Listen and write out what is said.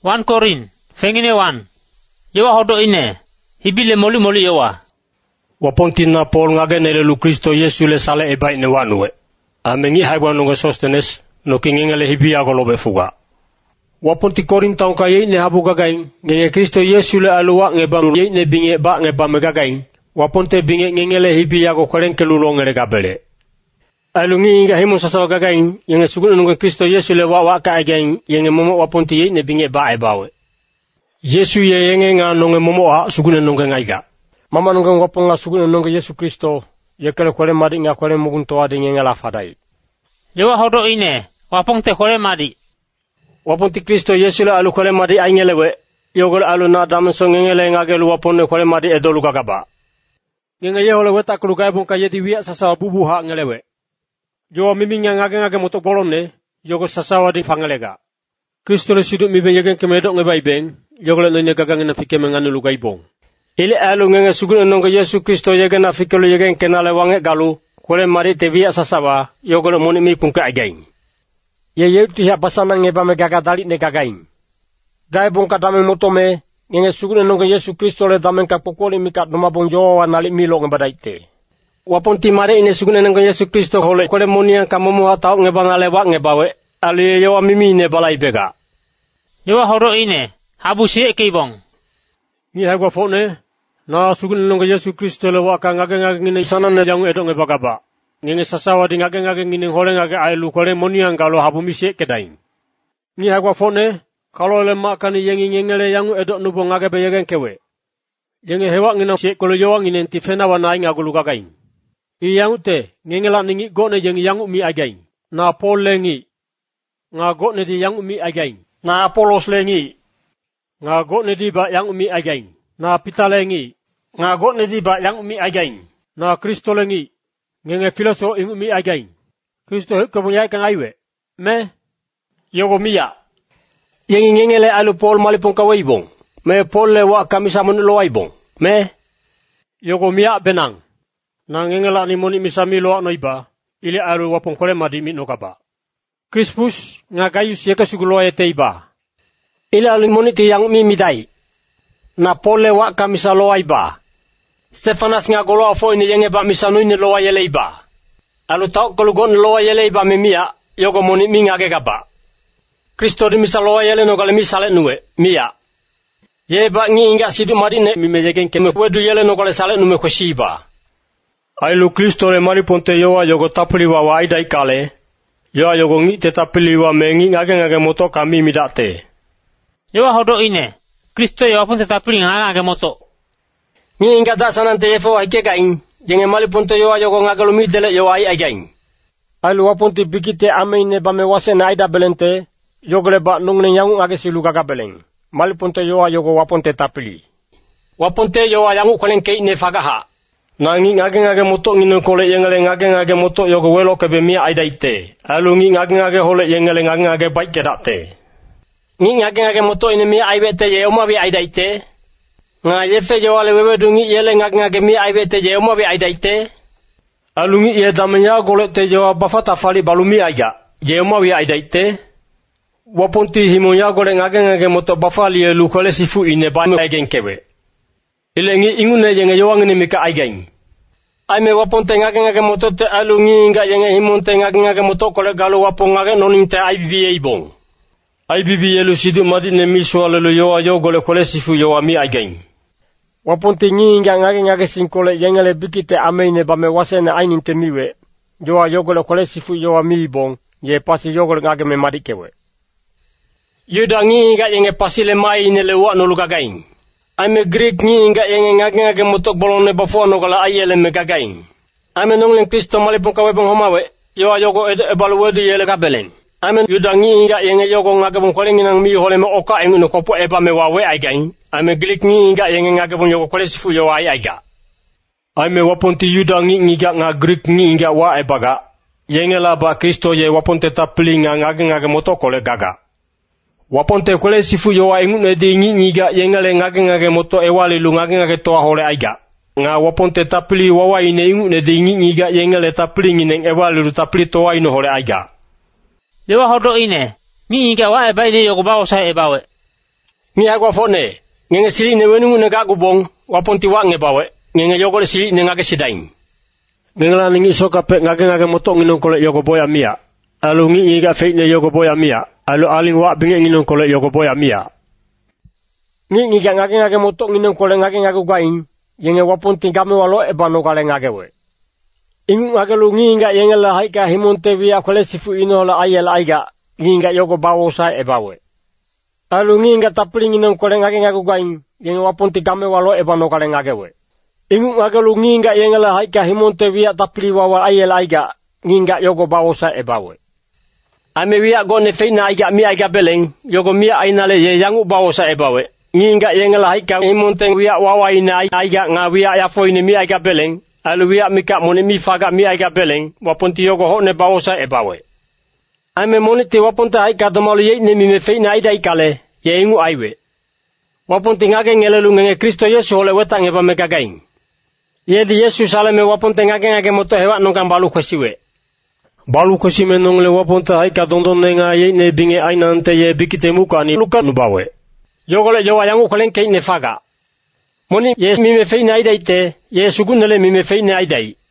1 Korin, fengine 1. Yewa hodo ine, hibile moli yewa. Wapontina Paul ngage nele Kristo Yesu le sale e bai ne wanue. Amengi haiwa nunga Sostenes, no kingengele hibi agolobe fuga. Waponti Korin taunka ye ne habu gagain, ngenge Kristo Yesu le alua ngebamu ye ne binge ba ngebame gagain. Waponte binge ngengele hibi ago korenke lulongere gabele. Alungi inga himu sasawa gagain, yenge sugunu nunga Kristo Yesu le waka again, yenge momo waponti ye ne binge ba e bawe. Yesu ye yenge nga nunga momo ha sugunu nunga ngaiga. Mama nunga waponga sugunu nunga Yesu Kristo, yekele kore madi nga kore mugunto adi ngenge la fadai. Yewa hodo ine, waponte kore madi. Waponti Kristo Yesu le alu kore madi aingelewe, yogol alu na damanso ngengele ngagelu waponne kore madi edolu gagaba. Ngenge yehole weta kulugai bonka yedi wia sasawa bubu ha ngelewe. Yo mimi ngage moto bolonne, yogo sasawa di fangalega. Kristo le siduk mi ben yegen kemedo ngebai ben, yogo le noine gagang na fike menganu lugai bong. Ile alu ngenge sugun nonga Yesu Kristo yegen na fike lu yegen kenale wange galu, kore mari te via sasawa, yogo le moni mi pungka again. Ye yeuti ha basana ngeba me gagadali ne gagain. Gai bonka dame moto me, ngenge sugun nonga Yesu Kristo le damen ka pokoli mikat noma bonjo wa nali milo ngebadaite. Waponti mare ine sugune nang Yesu Kristo hole kore monia kamomo atau ngebangale wa ngebawe ali yo mimi ne balai bega yo horo ine habu sie keibong ni hagwa fone na sugune nang Yesu Kristo le wa ka ngage ngine sana ne yang edo ngebagaba ngenge sasawa di ngage ngine hole ngage ailu kore monia ngalo habu misie kedain ni hagwa fone kalo le makani yengi ngengele yang edo nubo ngage be yegen kewe yenge hewa ngina sie kolo yo ngine tifena wa nai ngagulu gagain Iyangute ngengela ningi gone jeng yang umi again na Paul lengi nga gone di yang umi again na Apollos lengi nga gone di ba yang umi again na Peter lengi nga gone di ba yang umi again na Kristo lengi ngenge filoso ing umi again Kristo ko bunyai kang aiwe me yogo mia yengi ngengele alu Paul malipong kawaibong me Paul le wa kamisa mun lo aibong me yogo mia benang na ngengela ni moni misami lo noiba ile aru wapong kore madi mi nokaba Crispus nga gayus yeka sugulo e teiba ile alu moni ti yang mi midai na pole wa kamisa lo aiba Stefanas nga golo afo ni yenge ba misanu ni lo ayeleba alu tau kolugon lo ayeleba memia yogo moni mi ngage gaba Kristo di misalo ayele no gale misale nuwe mia ye ba ngi inga sidu mari ne mi mejegen keme wedu yele no gale sale nume ko shiba Ailu Kristo le mari ponte yoa yogo tapuli wa waida ikale. Yoa yogo ngi te tapuli wa mengi ngage moto kami midate. Yoa hodo ine. Kristo yoa ponte tapuli ngage moto. Ngi inga da sanante efo haike gain. Jenge mari ponte yoa yogo ngage lumidele yoa ai again. Ailu waponti bikite ameine ba me wase na aida belente. Yogo le ba nungne yangu ngage silu gaga beleng. Mari ponte yoa yogo waponte tapuli. Waponte yoa yangu kolen kei ne fagaha. Nangi ngage moto ngino kole yengele ngage moto yogo welo ke be mia aidaite alungi ngage hole yengele ngage baike date ngi ngage moto ine mia aibete ye oma bi aidaite nga yefe yo ale wewe dungi yele ngage mia aibete ye oma bi aidaite alungi ye damenya gole te yo bafata fali balumi aiga ye oma bi aidaite waponti himonya gole ngage moto bafali ye lukole sifu ine ba aigen kewe Ilengi ingune yenge yoang ni mika aigain. Aime waponte ngage moto te alungi nga yenge himonte ngage moto kole galo wapong ngage noning te IBBA ibong. IBBA lu sidu madi ne miswa lelu yoa yo gole kole sifu yoa mi aigain. Waponte nga ngage sinkole yenge le bikite ameine ba me wasene ainin te miwe. Yoa yo gole kole sifu yoa mi ibong. Ye pasi yo gole ngage me madi kewe. Yuda nga yenge pasi le mai ne le wa no lugagain. Aime Greek nga yenge ngage motok bolone bafo no gala ayele me gagain. Aime nonglen Kristo malipong kawebong homawe. Yo yogo ebaluwedi yele gabelen. Aime Yuda nga yenge yogo ngage bon kolengi nang mi hole me oka engu no kopo eba me wawe aigain. Aime Greek nga yenge ngage bon yogo kole sifu yo ai aiga. Aime waponti Yuda nga Greek nga wa ebaga. Yenge la ba Kristo ye waponte tapli ngage motok kole gaga. Waponte kole sifu yoa ingune di ngiga yengale ngage moto ewali lu ngage toa hole aiga. Nga waponte tapli wawa ine ingune di ngiga yengale tapli ngine ewali lu tapli toa ino hole aiga. Dewa hodo ine, ngiga wa eba ine yogo bawo sa ebawe. Ngi agwa fone, ngenge sili ne wenungu ne gagubong, waponti wa ngebawe, ngenge yogole sili ne ngake sidain. Ngengla ningi sokape ngake motong inong kole yogo boya mia. Alu ngi ga feit ne yogo boya mia. Alu aling wa binge inong kole yogo boya mia. Ngi ga ngake motong inong kole ngake gain, yenge waponti game walo e bano kale ngake we. Ingu ngake lu ngi ga yenge la haika himonte via kole sifu ino la ayel aiga, ngi ga yogo bawo sa e bawe. Alu ngi ga tapling inong kole ngake gain, yenge waponti game walo e bano kale ngake we. Ingu ngakalu nginga yengala haika himonte via tapli wawa ayel aiga nginga yogo bawosa e bawe. Ame via gone feina aiga mi aiga beleng yogo mia ainale ye yangu bawosa e bawe. Nginga yengala haika himonte via wawa ina aiga nga via yafo ine mi aiga beleng alu via mika mone mi faga mi aiga beleng waponti yogo hone bawosa e bawe. Ame mone te waponta haika domalu ye ne mi me feina aida ikale ye ingu aiwe. Waponti ngake ngelelu ngenge Kristo Yesu hole wetang eba megagain. Yedi Yesus alame waponte ngake moto hewa nongkan balu kwesiwe. Balu kwesime nongle waponte haika dondone nga ye ne binge aina ante ye bikite muka ni luka nubawe. Yogole jowa yangu kolen kei ne faga. Moni ye mime feine aidaite, ye sugunele mime feine aidai.